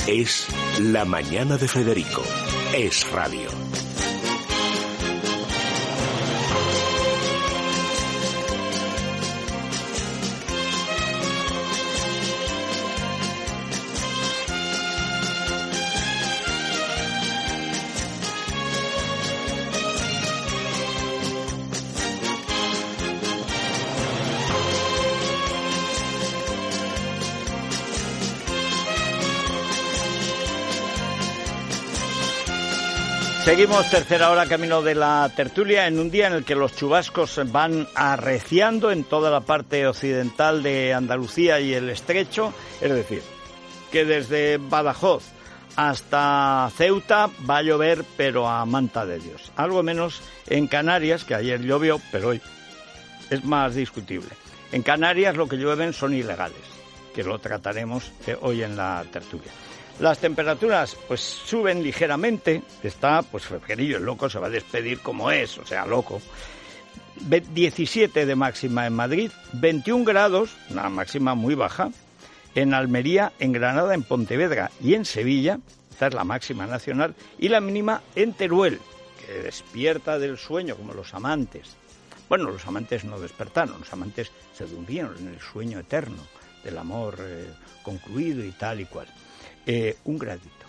Es La Mañana de Federico. Es radio. Seguimos tercera hora camino de la tertulia en un día en el que los chubascos van arreciando en toda la parte occidental de Andalucía y el Estrecho, es decir, que desde Badajoz hasta Ceuta va a llover pero a manta de Dios. Algo menos en Canarias, que ayer llovió, pero hoy es más discutible. En Canarias lo que llueven son ilegales, que lo trataremos hoy en la tertulia. Las temperaturas pues suben ligeramente, está pues febrerillo, el loco se va a despedir como es, o sea, loco. 17 de máxima en Madrid, 21 grados, una máxima muy baja, en Almería, en Granada, en Pontevedra y en Sevilla, esta es la máxima nacional, y la mínima en Teruel, que despierta del sueño como los amantes. Bueno, los amantes no despertaron, los amantes se durmieron en el sueño eterno del amor concluido y tal y cual. Un gradito.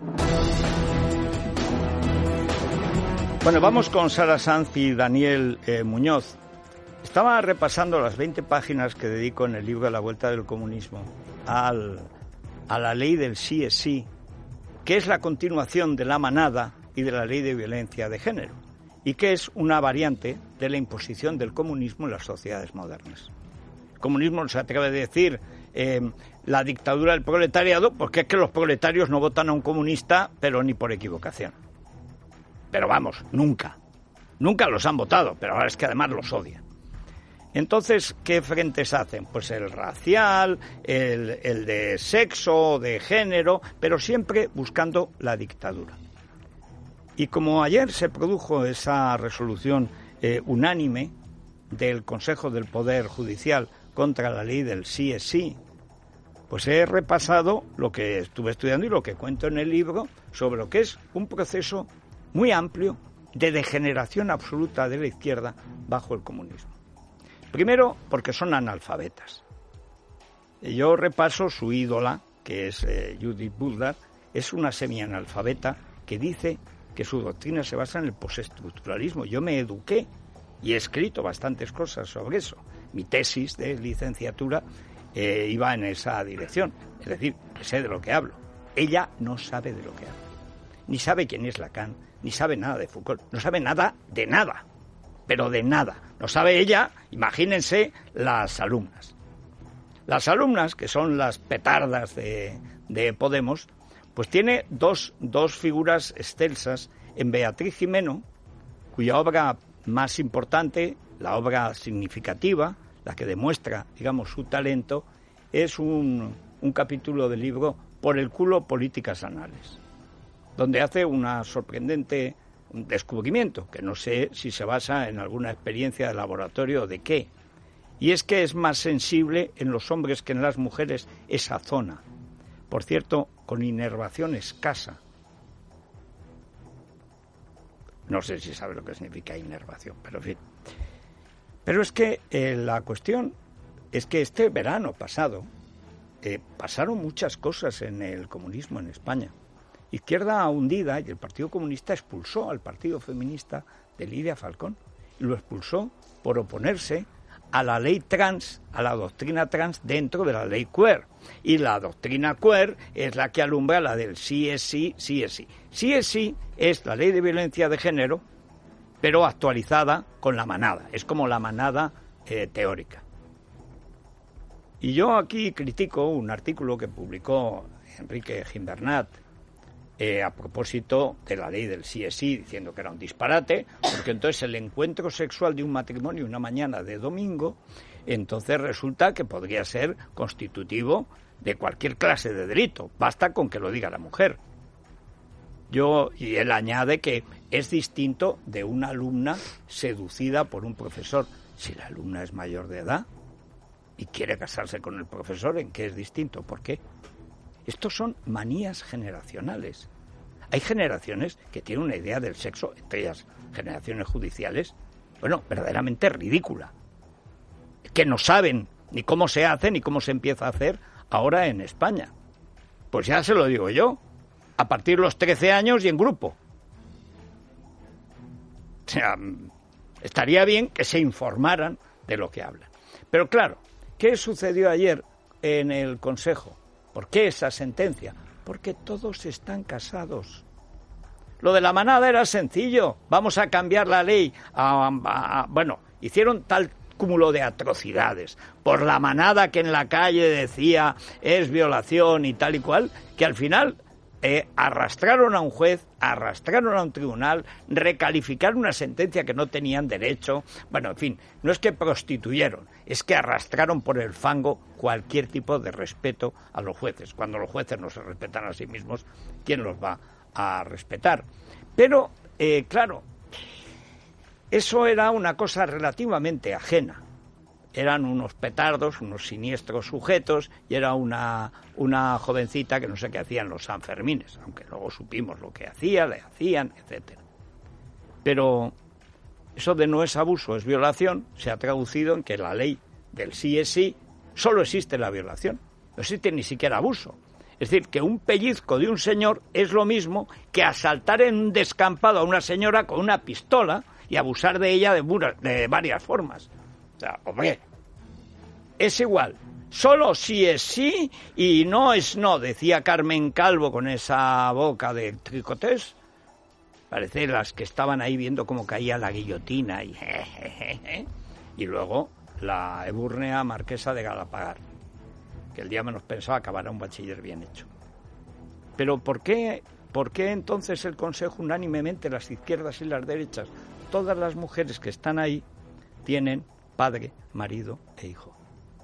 Bueno, vamos con Sara Sanz y Daniel Muñoz. Estaba repasando las 20 páginas que dedico en el libro A la Vuelta del Comunismo a la ley del sí es sí, que es la continuación de la manada y de la ley de violencia de género, y que es una variante de la imposición del comunismo en las sociedades modernas. El comunismo se atreve a decir la dictadura del proletariado, porque es que los proletarios no votan a un comunista, pero ni por equivocación. Pero vamos, nunca los han votado, pero ahora es que además los odian. Entonces, ¿qué frentes hacen? Pues el racial, el de sexo, de género, pero siempre buscando la dictadura. Y como ayer se produjo esa resolución unánime del Consejo del Poder Judicial contra la ley del sí es sí, pues he repasado lo que estuve estudiando y lo que cuento en el libro sobre lo que es un proceso muy amplio de degeneración absoluta de la izquierda bajo el comunismo. Primero, porque son analfabetas. Yo repaso su ídola, que es Judith Butler, es una semianalfabeta que dice que su doctrina se basa en el postestructuralismo. Yo me eduqué y he escrito bastantes cosas sobre eso. Mi tesis de licenciatura iba en esa dirección, es decir, que sé de lo que hablo. Ella no sabe de lo que habla, ni sabe quién es Lacan, ni sabe nada de Foucault, no sabe nada de nada, pero de nada. No sabe ella, imagínense, las alumnas. Las alumnas, que son las petardas de Podemos, pues tiene dos figuras excelsas en Beatriz Gimeno, cuya obra más importante, la obra significativa, la que demuestra, digamos, su talento, es un capítulo del libro Por el culo, políticas anales, donde hace una sorprendente descubrimiento, que no sé si se basa en alguna experiencia de laboratorio o de qué, y es que es más sensible en los hombres que en las mujeres esa zona, por cierto, con inervación escasa. No sé si sabe lo que significa inervación, pero en fin. Pero es que la cuestión es que este verano pasado pasaron muchas cosas en el comunismo en España. Izquierda hundida, y el Partido Comunista expulsó al Partido Feminista de Lidia Falcón, y lo expulsó por oponerse a la ley trans, a la doctrina trans dentro de la ley queer. Y la doctrina queer es la que alumbra la del sí es sí, sí es sí. Sí es sí es la ley de violencia de género, pero actualizada con la manada. Es como la manada teórica. Y yo aquí critico un artículo que publicó Enrique Gimbernat a propósito de la ley del sí es sí, diciendo que era un disparate, porque entonces el encuentro sexual de un matrimonio una mañana de domingo, entonces resulta que podría ser constitutivo de cualquier clase de delito, basta con que lo diga la mujer. Y él añade que es distinto de una alumna seducida por un profesor. Si la alumna es mayor de edad y quiere casarse con el profesor, ¿en qué es distinto? ¿Por qué? Estos son manías generacionales. Hay generaciones que tienen una idea del sexo, entre ellas generaciones judiciales, bueno, verdaderamente ridícula, que no saben ni cómo se hace ni cómo se empieza a hacer ahora en España. Pues ya se lo digo yo, a partir de los 13 años y en grupo. O sea, estaría bien que se informaran de lo que hablan. Pero claro, ¿qué sucedió ayer en el Consejo? ¿Por qué esa sentencia? Porque todos están casados. Lo de la manada era sencillo. Vamos a cambiar la ley. Bueno, hicieron tal cúmulo de atrocidades por la manada que en la calle decía es violación y tal y cual, que al final arrastraron a un juez, arrastraron a un tribunal, recalificaron una sentencia que no tenían derecho. Bueno, en fin, no es que prostituyeron, es que arrastraron por el fango cualquier tipo de respeto a los jueces. Cuando los jueces no se respetan a sí mismos, ¿quién los va a respetar? Pero, claro, eso era una cosa relativamente ajena. Eran unos petardos, unos siniestros sujetos, y era una jovencita que no sé qué hacían los Sanfermines, aunque luego supimos lo que hacía, le hacían, etcétera. Pero eso de no es abuso, es violación, se ha traducido en que la ley del sí es sí, solo existe la violación, no existe ni siquiera abuso. Es decir, que un pellizco de un señor es lo mismo que asaltar en un descampado a una señora con una pistola y abusar de ella de varias formas. O sea, hombre, es igual. Solo sí es sí y no es no, decía Carmen Calvo con esa boca de tricotés. Parece las que estaban ahí viendo cómo caía la guillotina y y luego la ebúrnea marquesa de Galapagar, que el día menos pensaba acabará un bachiller bien hecho. Pero ¿por qué entonces el Consejo unánimemente, las izquierdas y las derechas, todas las mujeres que están ahí tienen padre, marido e hijo?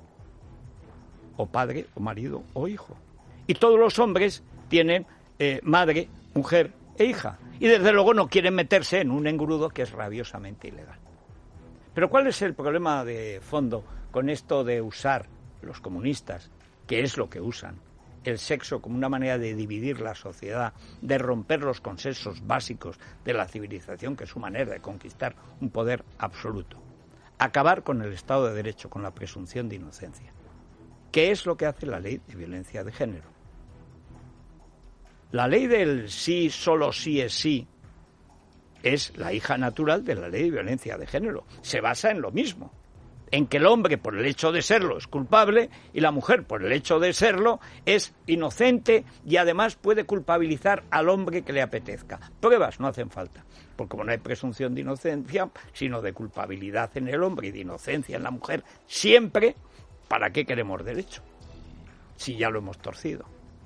O padre, o marido, o hijo. Y todos los hombres tienen madre, mujer e hija. Y desde luego no quieren meterse en un engrudo que es rabiosamente ilegal. Pero ¿cuál es el problema de fondo con esto de usar los comunistas, que es lo que usan, el sexo como una manera de dividir la sociedad, de romper los consensos básicos de la civilización, que es su manera de conquistar un poder absoluto? Acabar con el Estado de Derecho, con la presunción de inocencia. ¿Qué es lo que hace la ley de violencia de género? La ley del sí, solo sí es sí, es la hija natural de la ley de violencia de género. Se basa en lo mismo, en que el hombre por el hecho de serlo es culpable y la mujer por el hecho de serlo es inocente y además puede culpabilizar al hombre que le apetezca. Pruebas no hacen falta, porque como no hay presunción de inocencia, sino de culpabilidad en el hombre y de inocencia en la mujer, siempre, ¿para qué queremos derecho? Si ya lo hemos torcido.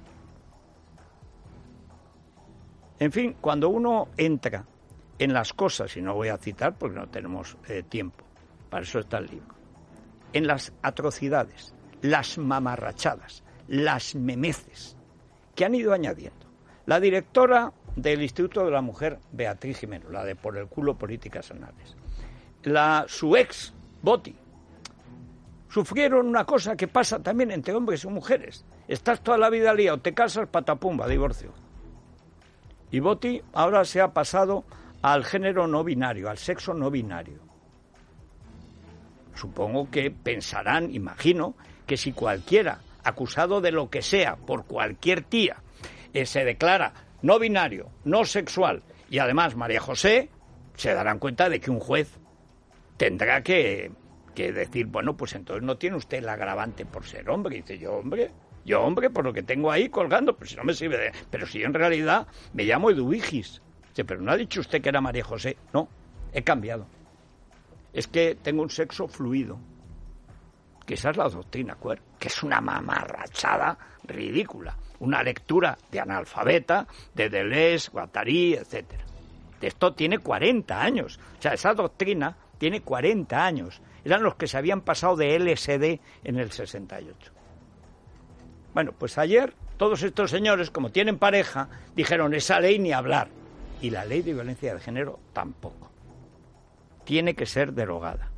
En fin, cuando uno entra en las cosas, y no voy a citar porque no tenemos tiempo, para eso está el libro, en las atrocidades, las mamarrachadas, las memeces que han ido añadiendo. La directora del Instituto de la Mujer, Beatriz Gimeno, la de Por el culo políticas anales, su ex, Boti, sufrieron una cosa que pasa también entre hombres y mujeres. Estás toda la vida liado, te casas, patapumba, divorcio. Y Boti ahora se ha pasado al género no binario, al sexo no binario. Supongo que pensarán, imagino, que si cualquiera acusado de lo que sea por cualquier tía se declara no binario, no sexual y además María José, se darán cuenta de que un juez tendrá que decir, bueno, pues entonces no tiene usted el agravante por ser hombre. Y dice, yo hombre, por lo que tengo ahí colgando, pues si no me sirve de... Pero si yo en realidad me llamo Eduvigis. Dice, pero ¿no ha dicho usted que era María José? No, he cambiado. Es que tengo un sexo fluido. Que esa es la doctrina queer, que es una mamarrachada ridícula. Una lectura de analfabeta, de Deleuze, Guattari, etcétera. Esto tiene 40 años. O sea, esa doctrina tiene 40 años. Eran los que se habían pasado de LSD en el 68. Bueno, pues ayer todos estos señores, como tienen pareja, dijeron, esa ley ni hablar. Y la ley de violencia de género tampoco. Tiene que ser derogada.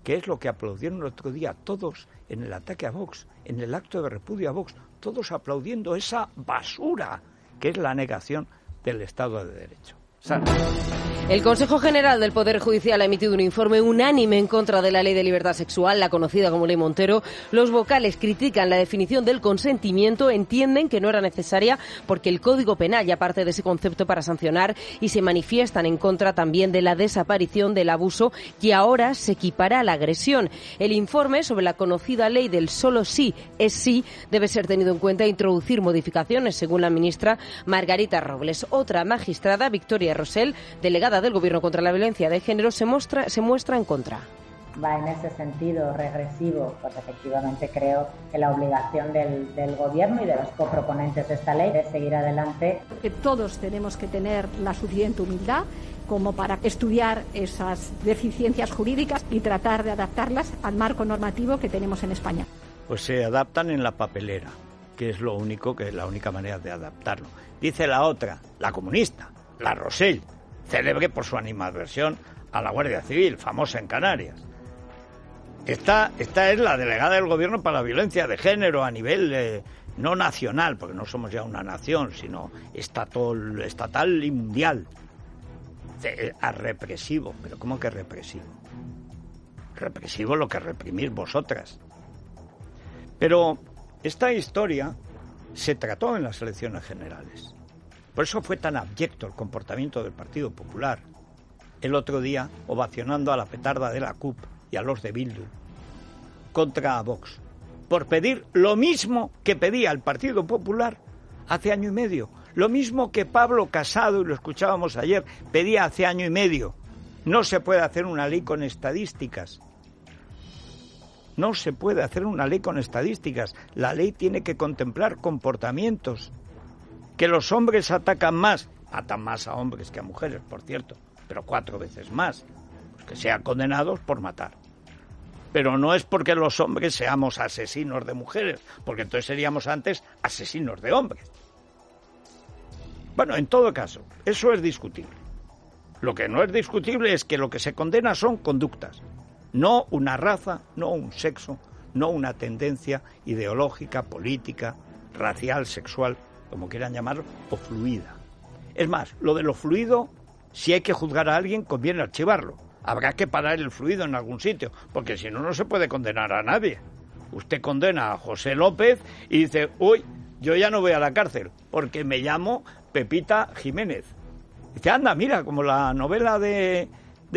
que es lo que aplaudieron el otro día todos en el ataque a Vox, en el acto de repudio a Vox, todos aplaudiendo esa basura que es la negación del Estado de Derecho. El Consejo General del Poder Judicial ha emitido un informe unánime en contra de la Ley de Libertad Sexual, la conocida como Ley Montero. Los vocales critican la definición del consentimiento, entienden que no era necesaria porque el Código Penal ya parte de ese concepto para sancionar y se manifiestan en contra también de la desaparición del abuso que ahora se equipara a la agresión. El informe sobre la conocida ley del solo sí es sí debe ser tenido en cuenta e introducir modificaciones, según la ministra Margarita Robles. Otra magistrada, Victoria Rosell, delegada del Gobierno contra la violencia de género, se muestra en contra. Va en ese sentido regresivo, pues efectivamente creo que la obligación del Gobierno y de los coproponentes de esta ley es seguir adelante. Que todos tenemos que tener la suficiente humildad como para estudiar esas deficiencias jurídicas y tratar de adaptarlas al marco normativo que tenemos en España. Pues se adaptan en la papelera, que es la única manera de adaptarlo. Dice la otra, la comunista, la Rosell, célebre por su animadversión a la Guardia Civil, famosa en Canarias. Esta es la delegada del Gobierno para la violencia de género a nivel no nacional, porque no somos ya una nación, sino estatal y mundial. A represivo, pero ¿cómo que represivo? Represivo lo que reprimís vosotras. Pero esta historia se trató en las elecciones generales. Por eso fue tan abyecto el comportamiento del Partido Popular el otro día, ovacionando a la petarda de la CUP y a los de Bildu contra Vox, por pedir lo mismo que pedía el Partido Popular hace año y medio, lo mismo que Pablo Casado, y lo escuchábamos ayer, pedía hace año y medio. No se puede hacer una ley con estadísticas. No se puede hacer una ley con estadísticas. La ley tiene que contemplar comportamientos. Que los hombres atacan más, matan más a hombres que a mujeres, por cierto, pero 4 veces más, pues que sean condenados por matar. Pero no es porque los hombres seamos asesinos de mujeres, porque entonces seríamos antes asesinos de hombres. Bueno, en todo caso, eso es discutible. Lo que no es discutible es que lo que se condena son conductas, no una raza, no un sexo, no una tendencia ideológica, política, racial, sexual, como quieran llamarlo, o fluida. Es más, lo de lo fluido, si hay que juzgar a alguien, conviene archivarlo. Habrá que parar el fluido en algún sitio, porque si no, no se puede condenar a nadie. Usted condena a José López y dice, uy, yo ya no voy a la cárcel, porque me llamo Pepita Jiménez. Dice, anda, mira, como la novela de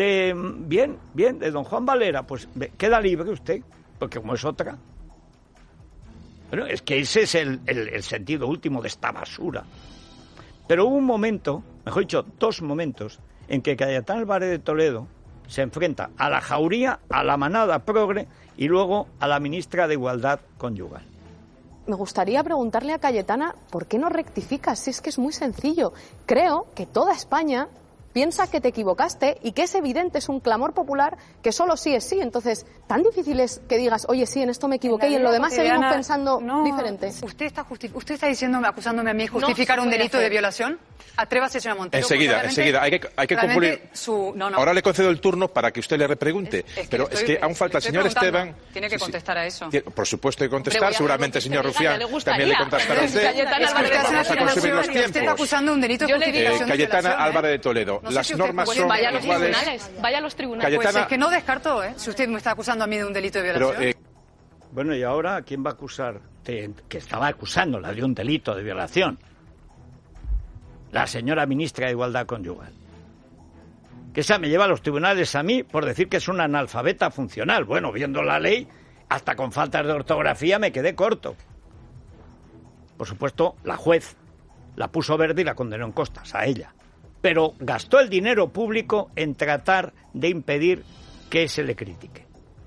don Juan Valera, pues queda libre usted, porque como es otra. Bueno, es que ese es el sentido último de esta basura. Pero hubo un momento, mejor dicho, 2 momentos, en que Cayetana Álvarez de Toledo se enfrenta a la jauría, a la manada progre y luego a la ministra de Igualdad Conyugal. Me gustaría preguntarle a Cayetana por qué no rectificas, si es que es muy sencillo. Creo que toda España piensa que te equivocaste y que es evidente, es un clamor popular que solo sí es sí. Entonces, tan difícil es que digas, oye, sí, en esto me equivoqué y en lo demás seguimos pensando diferente. ¿Usted está diciéndome, acusándome a mí de justificar un delito de violación? Atrévase, señora Montero. Enseguida. Hay que cumplir. Ahora le concedo el turno para que usted le repregunte. Pero es que aún falta el señor Esteban. Tiene que contestar a eso. Por supuesto hay que contestar. Seguramente el señor Rufián también le contestará a usted. Usted está acusando un delito de justificación. Cayetana Álvarez de Toledo. Las normas son iguales. Vaya a los tribunales. Pues es que no descarto, si usted me está acusando a mí de un delito de violación. Bueno, y ahora, ¿quién va a acusar? Que estaba acusándola de un delito de violación. La señora ministra de Igualdad Conyugal. Que esa me lleva a los tribunales a mí por decir que es una analfabeta funcional. Bueno, viendo la ley, hasta con faltas de ortografía me quedé corto. Por supuesto, la juez la puso verde y la condenó en costas, a ella. Pero gastó el dinero público en tratar de impedir que se le critique.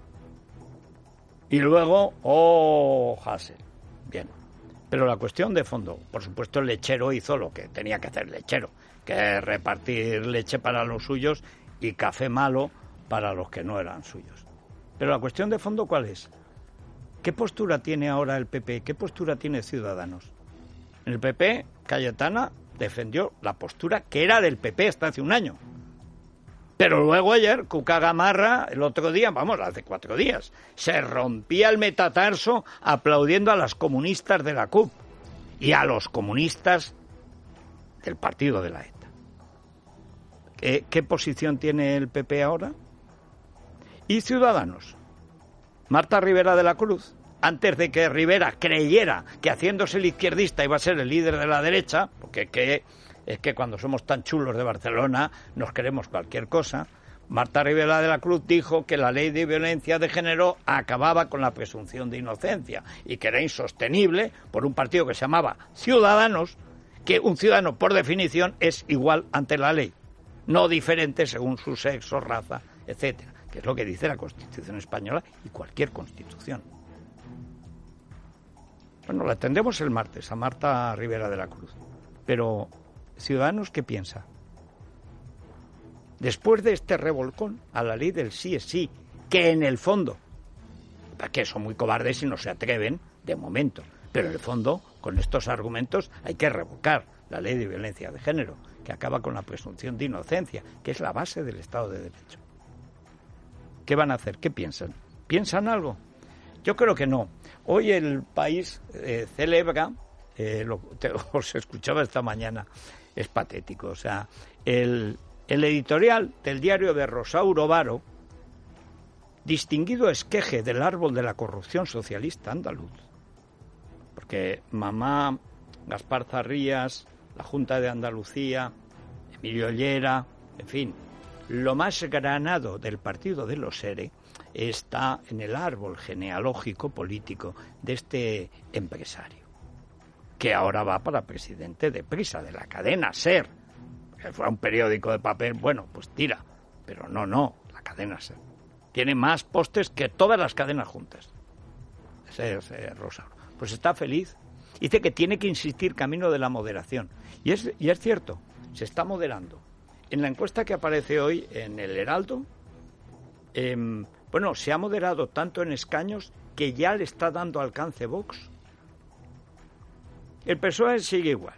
Y luego, Hasél. Bien. Pero la cuestión de fondo, por supuesto el lechero hizo lo que tenía que hacer el lechero, que es repartir leche para los suyos y café malo para los que no eran suyos. Pero la cuestión de fondo, ¿cuál es? ¿Qué postura tiene ahora el PP? ¿Qué postura tiene Ciudadanos? En el PP, Cayetana defendió la postura que era del PP hasta hace un año. Pero luego ayer, Cuca Gamarra, el otro día, hace 4 días, se rompía el metatarso aplaudiendo a las comunistas de la CUP y a los comunistas del partido de la ETA. ¿Qué posición tiene el PP ahora? ¿Y Ciudadanos? Marta Rivera de la Cruz, antes de que Rivera creyera que haciéndose el izquierdista iba a ser el líder de la derecha, porque es que cuando somos tan chulos de Barcelona nos queremos cualquier cosa, Marta Rivera de la Cruz dijo que la ley de violencia de género acababa con la presunción de inocencia y que era insostenible por un partido que se llamaba Ciudadanos, que un ciudadano por definición es igual ante la ley, no diferente según su sexo, raza, etcétera, que es lo que dice la Constitución española y cualquier Constitución. Bueno, la atendemos el martes a Marta Rivera de la Cruz, pero ¿Ciudadanos qué piensa? Después de este revolcón a la ley del sí es sí, que en el fondo, que son muy cobardes y no se atreven de momento, pero en el fondo, con estos argumentos, hay que revocar la ley de violencia de género, que acaba con la presunción de inocencia, que es la base del Estado de Derecho. ¿Qué van a hacer? ¿Qué piensan? ¿Piensan algo? Yo creo que no. Hoy el País celebra, os escuchaba esta mañana, es patético, o sea, el editorial del diario de Rosauro Varo, distinguido esqueje del árbol de la corrupción socialista andaluz, porque mamá, Gaspar Zarrías, la Junta de Andalucía, Emilio Llera, en fin, lo más granado del partido de los ERE está en el árbol genealógico político de este empresario, que ahora va para presidente de Prisa, de la cadena SER. Que fuera un periódico de papel, bueno, pues tira, pero no, la cadena SER. Tiene más postes que todas las cadenas juntas. Ese es Rosario. Pues está feliz. Dice que tiene que insistir camino de la moderación. Y es cierto, se está moderando. En la encuesta que aparece hoy en el Heraldo, se ha moderado tanto en escaños que ya le está dando alcance Vox. El PSOE sigue igual.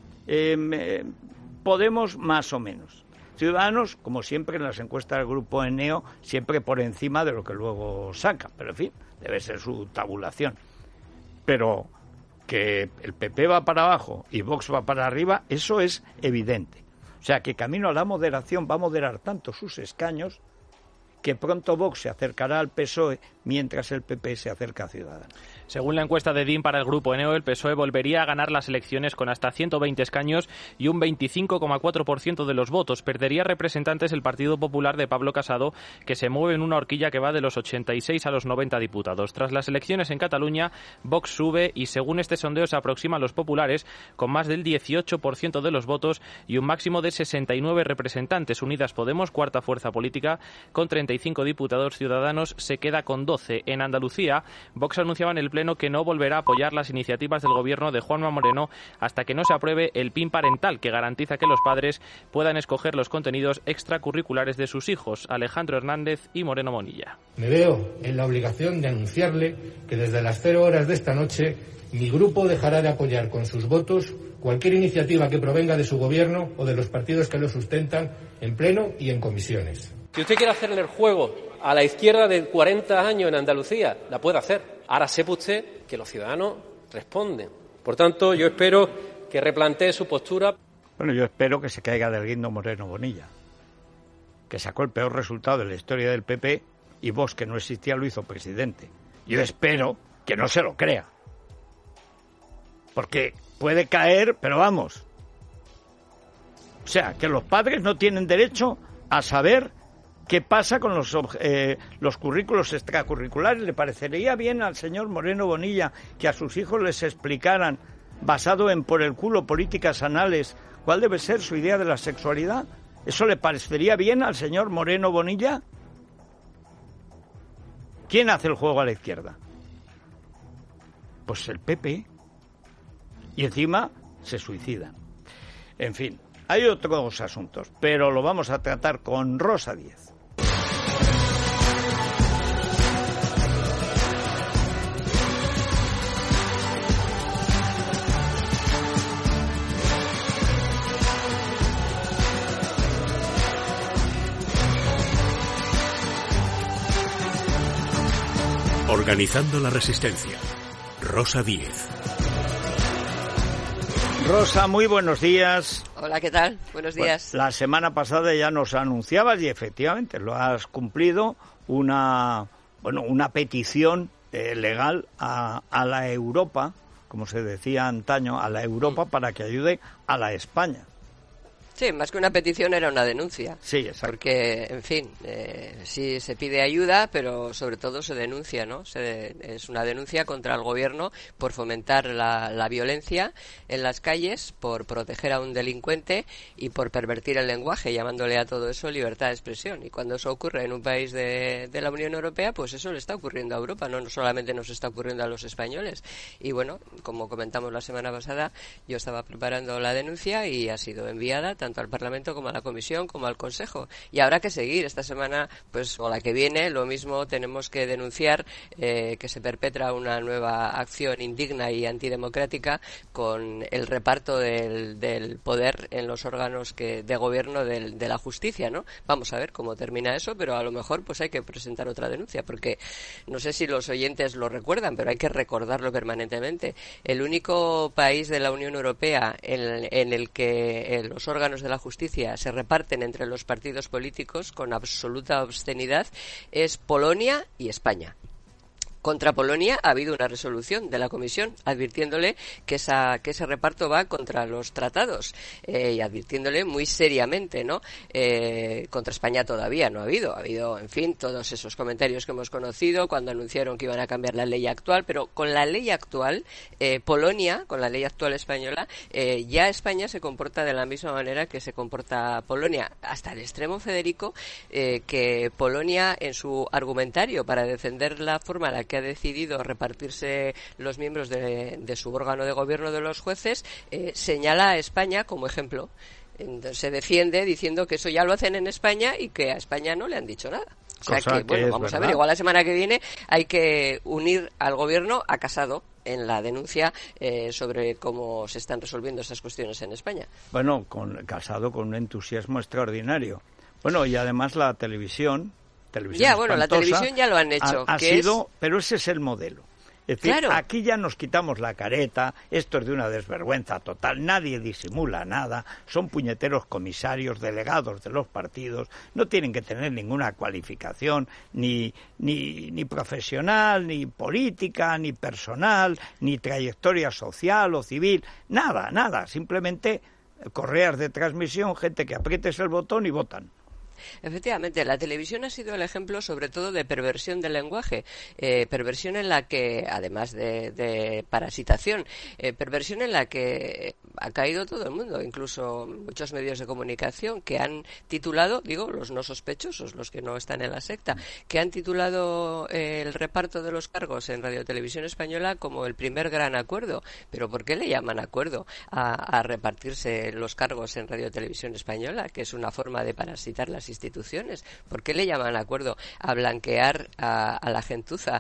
Podemos más o menos. Ciudadanos, como siempre en las encuestas del Grupo Eneo, siempre por encima de lo que luego saca. Pero en fin, debe ser su tabulación. Pero que el PP va para abajo y Vox va para arriba, eso es evidente. O sea, que camino a la moderación va a moderar tanto sus escaños que pronto Vox se acercará al PSOE mientras el PP se acerca a Ciudadanos. Según la encuesta de DIM para el Grupo Eneo, el PSOE volvería a ganar las elecciones con hasta 120 escaños y un 25,4% de los votos. Perdería representantes el Partido Popular de Pablo Casado, que se mueve en una horquilla que va de los 86 a los 90 diputados. Tras las elecciones en Cataluña, Vox sube y según este sondeo se aproxima a los populares con más del 18% de los votos y un máximo de 69 representantes. Unidas Podemos, cuarta fuerza política, con 35 diputados. Ciudadanos se queda con 12. En Andalucía, Vox anunciaba en el Pleno que no volverá a apoyar las iniciativas del gobierno de Juanma Moreno hasta que no se apruebe el PIN parental, que garantiza que los padres puedan escoger los contenidos extracurriculares de sus hijos. Alejandro Hernández y Moreno Bonilla. Me veo en la obligación de anunciarle que desde las 0 horas de esta noche mi grupo dejará de apoyar con sus votos cualquier iniciativa que provenga de su gobierno o de los partidos que lo sustentan en Pleno y en comisiones. Si usted quiere hacerle el juego a la izquierda de 40 años en Andalucía, la puede hacer. Ahora sepa usted que los ciudadanos responden. Por tanto, yo espero que replantee su postura. Bueno, yo espero que se caiga del guindo Moreno Bonilla, que sacó el peor resultado de la historia del PP y Vox, que no existía, lo hizo presidente. Yo espero que no se lo crea. Porque puede caer, pero vamos. O sea, que los padres no tienen derecho a saber qué pasa con los currículos extracurriculares. ¿Le parecería bien al señor Moreno Bonilla que a sus hijos les explicaran, basado en por el culo políticas anales, cuál debe ser su idea de la sexualidad? ¿Eso le parecería bien al señor Moreno Bonilla? ¿Quién hace el juego a la izquierda? Pues el PP. Y encima se suicidan. En fin, hay otros asuntos, pero lo vamos a tratar con Rosa Díez. Organizando la Resistencia. Rosa Díez. Rosa, muy buenos días. Hola, ¿qué tal? Buenos días. Bueno, la semana pasada ya nos anunciabas, y efectivamente lo has cumplido, una petición legal a la Europa, como se decía antaño, a la Europa para que ayude a la España. Sí, más que una petición era una denuncia. Sí, exacto. Porque, en fin, sí se pide ayuda, pero sobre todo se denuncia, ¿no? Es una denuncia contra el gobierno por fomentar la violencia en las calles, por proteger a un delincuente y por pervertir el lenguaje, llamándole a todo eso libertad de expresión. Y cuando eso ocurre en un país de la Unión Europea, pues eso le está ocurriendo a Europa, no solamente nos está ocurriendo a los españoles. Y bueno, como comentamos la semana pasada, yo estaba preparando la denuncia y ha sido enviada tanto al Parlamento como a la Comisión como al Consejo, y habrá que seguir esta semana, pues, o la que viene, lo mismo tenemos que denunciar que se perpetra una nueva acción indigna y antidemocrática con el reparto del poder en los órganos de gobierno de la justicia, ¿no? Vamos a ver cómo termina eso, pero a lo mejor pues hay que presentar otra denuncia, porque no sé si los oyentes lo recuerdan, pero hay que recordarlo permanentemente. El único país de la Unión Europea en el que los órganos de la justicia se reparten entre los partidos políticos con absoluta obscenidad es Polonia y España. Contra Polonia ha habido una resolución de la Comisión advirtiéndole que ese reparto va contra los tratados y advirtiéndole muy seriamente, ¿no? Contra España todavía no ha habido. Ha habido, en fin, todos esos comentarios que hemos conocido cuando anunciaron que iban a cambiar la ley actual, pero con la ley actual, Polonia, con la ley actual española, ya España se comporta de la misma manera que se comporta Polonia, hasta el extremo, Federico, que Polonia en su argumentario para defender la forma en la que ha decidido repartirse los miembros de su órgano de gobierno de los jueces, señala a España como ejemplo. Entonces, se defiende diciendo que eso ya lo hacen en España y que a España no le han dicho nada. O sea que, bueno, vamos a ver, igual la semana que viene hay que unir al gobierno a Casado en la denuncia sobre cómo se están resolviendo esas cuestiones en España. Bueno, Casado con un entusiasmo extraordinario. Bueno, y además la televisión ya, bueno, la televisión ya lo han hecho. Pero ese es el modelo. Es decir, claro, aquí ya nos quitamos la careta, esto es de una desvergüenza total, nadie disimula nada, son puñeteros comisarios, delegados de los partidos, no tienen que tener ninguna cualificación, ni profesional, ni política, ni personal, ni trayectoria social o civil, nada, simplemente correas de transmisión, gente que aprietes el botón y votan. Efectivamente, la televisión ha sido el ejemplo sobre todo de perversión del lenguaje, perversión en la que, además de parasitación, perversión en la que ha caído todo el mundo, incluso muchos medios de comunicación que han titulado, digo, los no sospechosos, los que no están en la secta, que han titulado el reparto de los cargos en Radio Televisión Española como el primer gran acuerdo. ¿Pero por qué le llaman acuerdo a repartirse los cargos en Radio Televisión Española, que es una forma de parasitar las instituciones? ¿Por qué le llaman acuerdo a blanquear a la gentuza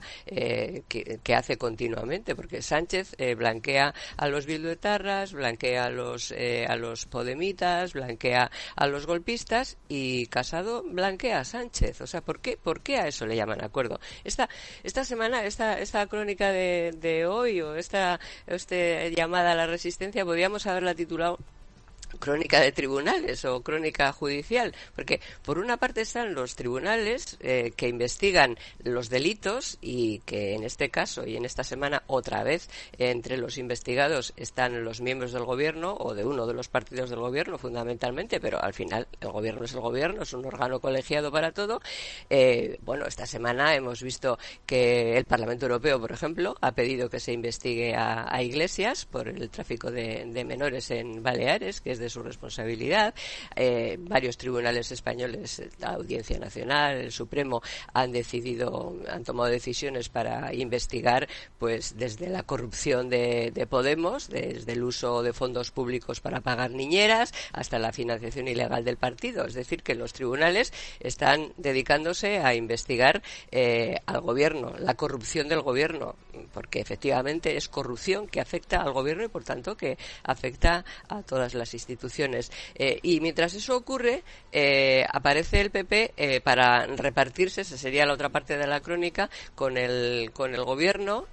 que hace continuamente? Porque Sánchez blanquea a los bilduetarras, blanquea a los podemitas, blanquea a los golpistas, y Casado blanquea a Sánchez. O sea, ¿por qué a eso le llaman acuerdo? Esta semana, esta crónica de hoy, o esta llamada a la resistencia, podríamos haberla titulado crónica de tribunales o crónica judicial, porque por una parte están los tribunales que investigan los delitos, y que en este caso y en esta semana otra vez entre los investigados están los miembros del gobierno o de uno de los partidos del gobierno fundamentalmente, pero al final el gobierno es el gobierno, es un órgano colegiado para todo. Bueno, esta semana hemos visto que el Parlamento Europeo, por ejemplo, ha pedido que se investigue a Iglesias por el tráfico de menores en Baleares, que es de su responsabilidad. Varios tribunales españoles, la Audiencia Nacional, el Supremo, han tomado decisiones para investigar, pues, desde la corrupción de Podemos, desde el uso de fondos públicos para pagar niñeras, hasta la financiación ilegal del partido. Es decir, que los tribunales están dedicándose a investigar al gobierno, la corrupción del gobierno, porque efectivamente es corrupción que afecta al gobierno y por tanto que afecta a todas las instituciones instituciones. Y mientras eso ocurre, aparece el PP para repartirse, esa sería la otra parte de la crónica, con el gobierno,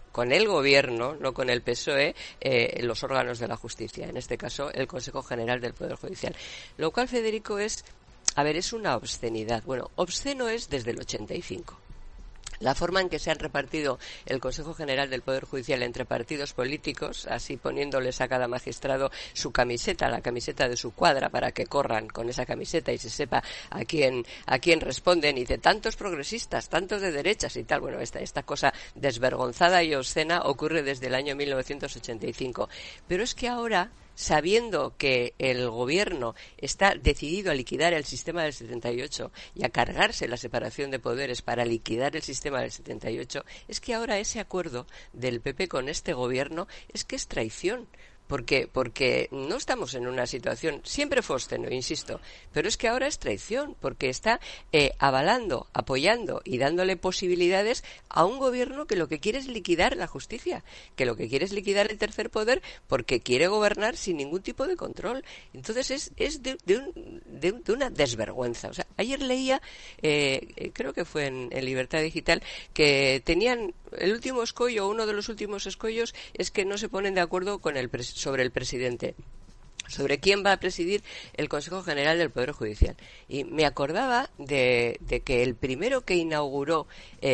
no con el PSOE, los órganos de la justicia, en este caso el Consejo General del Poder Judicial. Lo cual, Federico, es una obscenidad. Bueno, obsceno es desde el 85. La forma en que se han repartido el Consejo General del Poder Judicial entre partidos políticos, así poniéndoles a cada magistrado su camiseta, la camiseta de su cuadra, para que corran con esa camiseta y se sepa a quién responden, y de tantos progresistas, tantos de derechas y tal. Bueno, esta cosa desvergonzada y obscena ocurre desde el año 1985. Pero es que ahora, sabiendo que el gobierno está decidido a liquidar el sistema del 78 y a cargarse la separación de poderes para liquidar el sistema del 78, es que ahora ese acuerdo del PP con este gobierno es que es traición. Porque no estamos en una situación, siempre fue obsceno, insisto, pero es que ahora es traición, porque está avalando, apoyando y dándole posibilidades a un gobierno que lo que quiere es liquidar la justicia, que lo que quiere es liquidar el tercer poder, porque quiere gobernar sin ningún tipo de control. Entonces es de una desvergüenza. O sea, ayer leía, creo que fue en Libertad Digital, que tenían el último escollo, uno de los últimos escollos, es que no se ponen de acuerdo con sobre el presidente, sobre quién va a presidir el Consejo General del Poder Judicial. Y me acordaba de que el primero que inauguró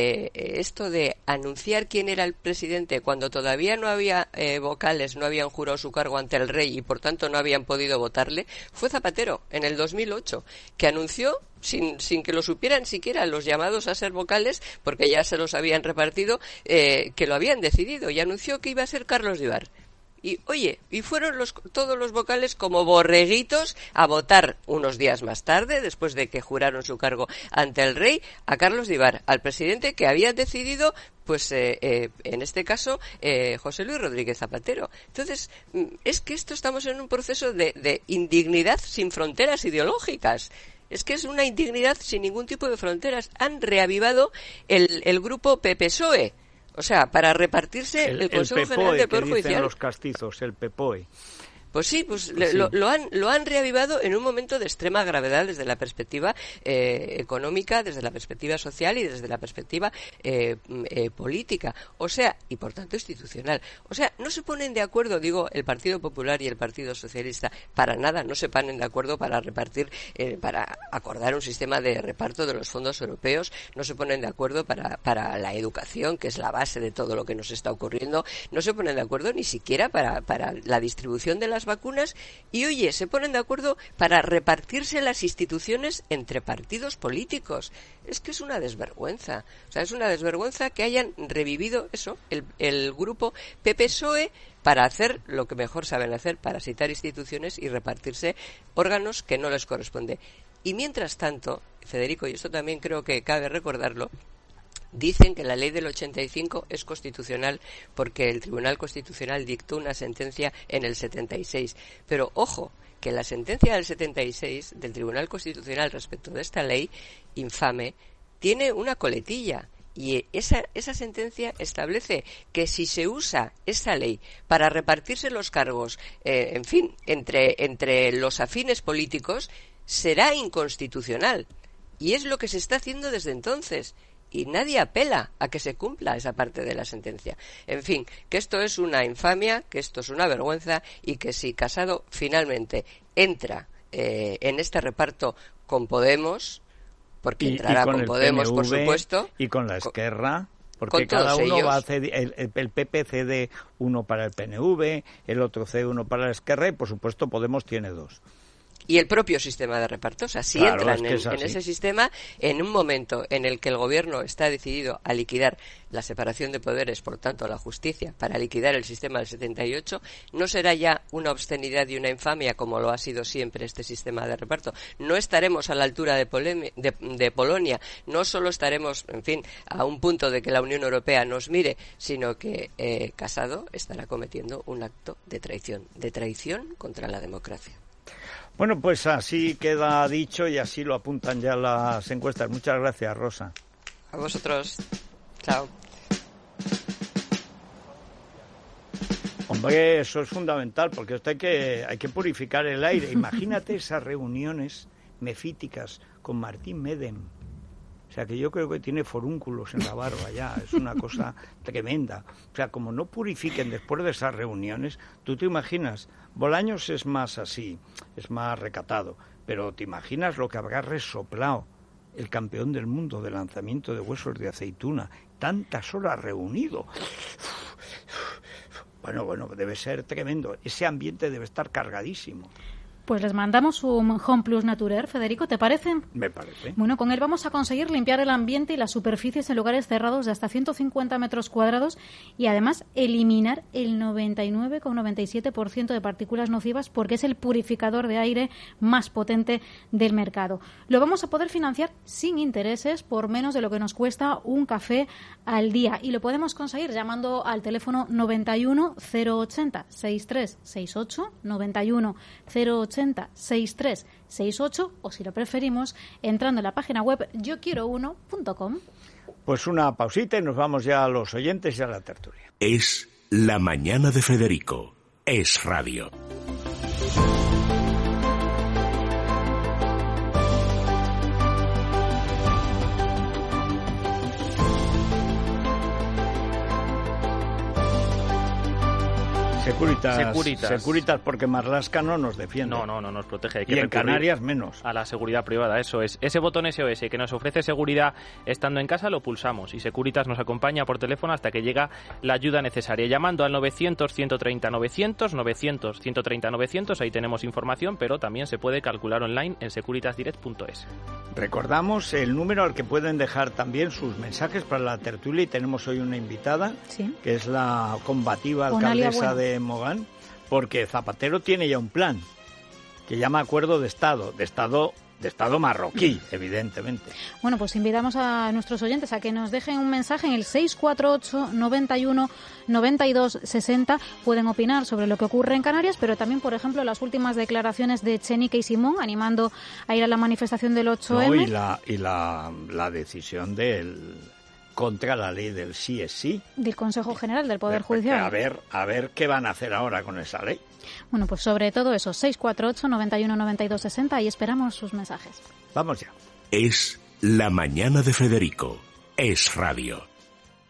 esto de anunciar quién era el presidente cuando todavía no había vocales, no habían jurado su cargo ante el rey y por tanto no habían podido votarle, fue Zapatero, en el 2008, que anunció, sin que lo supieran siquiera los llamados a ser vocales, porque ya se los habían repartido, que lo habían decidido, y anunció que iba a ser Carlos Vivar. Y fueron todos los vocales como borreguitos a votar unos días más tarde, después de que juraron su cargo ante el rey, a Carlos Vivar, al presidente que había decidido, pues en este caso, José Luis Rodríguez Zapatero. Entonces, es que estamos en un proceso de indignidad sin fronteras ideológicas. Es que es una indignidad sin ningún tipo de fronteras. Han reavivado el grupo PP-PSOE. O sea, para repartirse el Consejo General del Poder Judicial. Dicen los castizos, el PPOE. Pues sí, lo han reavivado en un momento de extrema gravedad desde la perspectiva económica, desde la perspectiva social y desde la perspectiva política, o sea, y por tanto institucional. O sea, no se ponen de acuerdo, digo, el Partido Popular y el Partido Socialista, para nada, no se ponen de acuerdo para repartir, para acordar un sistema de reparto de los fondos europeos, no se ponen de acuerdo para la educación, que es la base de todo lo que nos está ocurriendo, no se ponen de acuerdo ni siquiera para la distribución de las vacunas, y se ponen de acuerdo para repartirse las instituciones entre partidos políticos. Es que es una desvergüenza. O sea, es una desvergüenza que hayan revivido eso, el grupo PP-PSOE, para hacer lo que mejor saben hacer, parasitar instituciones y repartirse órganos que no les corresponde. Y mientras tanto, Federico, y esto también creo que cabe recordarlo, dicen que la ley del 85 es constitucional porque el Tribunal Constitucional dictó una sentencia en el 76. Pero, ojo, que la sentencia del 76 del Tribunal Constitucional respecto de esta ley infame tiene una coletilla. Y esa sentencia establece que si se usa esa ley para repartirse los cargos, entre los afines políticos, será inconstitucional. Y es lo que se está haciendo desde entonces. Y nadie apela a que se cumpla esa parte de la sentencia. En fin, que esto es una infamia, que esto es una vergüenza, y que si Casado finalmente entra en este reparto con Podemos, porque entrará con Podemos, PNV, por supuesto, y con la Esquerra, porque cada uno va a ceder, el PP cede uno para el PNV, el otro cede uno para la Esquerra, y por supuesto Podemos tiene dos. Y el propio sistema de reparto. O sea, si entran en ese sistema, en un momento en el que el gobierno está decidido a liquidar la separación de poderes, por tanto la justicia, para liquidar el sistema del 78, no será ya una obscenidad y una infamia como lo ha sido siempre este sistema de reparto. No estaremos a la altura de Polonia, no solo estaremos, a un punto de que la Unión Europea nos mire, sino que Casado estará cometiendo un acto de traición contra la democracia. Bueno, pues así queda dicho y así lo apuntan ya las encuestas. Muchas gracias, Rosa. A vosotros. Chao. Hombre, eso es fundamental, porque esto hay que purificar el aire. Imagínate esas reuniones mefíticas con Martín Medem. O sea, que yo creo que tiene forúnculos en la barba ya, es una cosa tremenda. O sea, como no purifiquen después de esas reuniones, tú te imaginas, Bolaños es más así, es más recatado, pero te imaginas lo que habrá resoplado el campeón del mundo de lanzamiento de huesos de aceituna, tantas horas reunido. Bueno, debe ser tremendo, ese ambiente debe estar cargadísimo. Pues les mandamos un Home Plus Naturer, Federico, ¿te parece? Me parece. Bueno, con él vamos a conseguir limpiar el ambiente y las superficies en lugares cerrados de hasta 150 metros cuadrados y además eliminar el 99,97% de partículas nocivas porque es el purificador de aire más potente del mercado. Lo vamos a poder financiar sin intereses por menos de lo que nos cuesta un café al día y lo podemos conseguir llamando al teléfono 91 080 6368 91 080 6368 o si lo preferimos entrando en la página web yoquierouno.com. Pues una pausita y nos vamos ya a los oyentes y a la tertulia. Es La Mañana de Federico. Es radio. Securitas, porque Marlaska no nos defiende. No nos protege. Hay que y en Canarias menos. A la seguridad privada, eso es. Ese botón SOS que nos ofrece seguridad estando en casa lo pulsamos y Securitas nos acompaña por teléfono hasta que llega la ayuda necesaria. Llamando al 900-130-900, 900-130-900, ahí tenemos información, pero también se puede calcular online en securitasdirect.es. Recordamos el número al que pueden dejar también sus mensajes para la tertulia y tenemos hoy una invitada, que es la combativa alcaldesa de Mogán, porque Zapatero tiene ya un plan que llama Acuerdo de Estado marroquí, evidentemente. Bueno, pues invitamos a nuestros oyentes a que nos dejen un mensaje en el 648 91 92 60. Pueden opinar sobre lo que ocurre en Canarias, pero también, por ejemplo, las últimas declaraciones de Echenique y Simón animando a ir a la manifestación del 8M. Y la decisión contra la ley del sí es sí. Del Consejo General del Poder Judicial. A ver qué van a hacer ahora con esa ley. Bueno, pues sobre todo eso, 648 91 92 60 y esperamos sus mensajes. Vamos ya. Es La Mañana de Federico. Es radio.